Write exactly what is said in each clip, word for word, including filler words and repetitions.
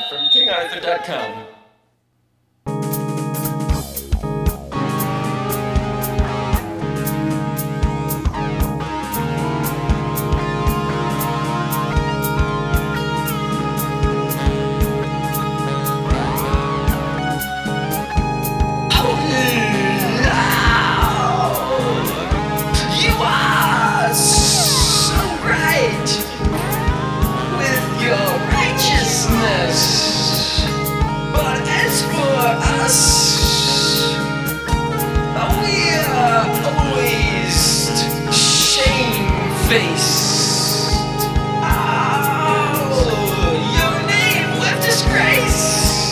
from king arthur dot com. But as for us, we are always shamefaced. Oh, your name with disgrace.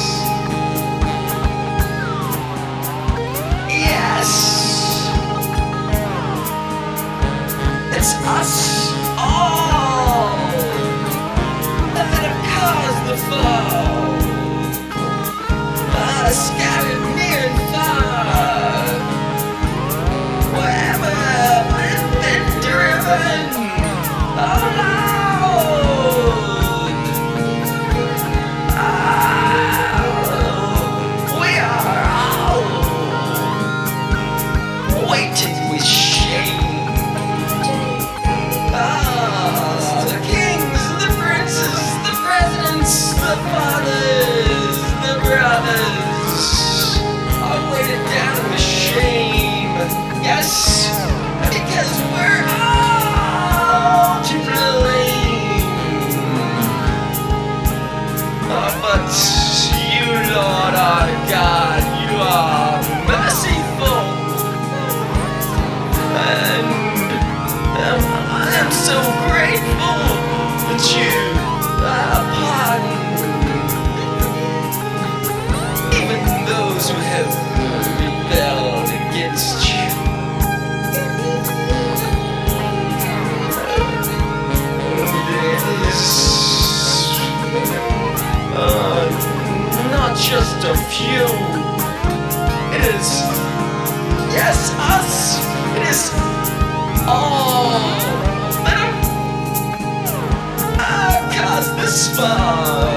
Yes, it's us all that have caused the fall. Scattered near and far, wherever we've been driven alone. Oh, we are all weighted with shame. Oh, the kings, the princes, the presidents, the fathers, the brothers, weighted down with shame. Yes, because we're all to blame. Oh, but you, Lord our God, you are merciful, and um, I'm so grateful that you uh, pardon even those who have rebelled against you. It is uh, not just a few. It is, yes, us. It is all that have uh, caused this fall.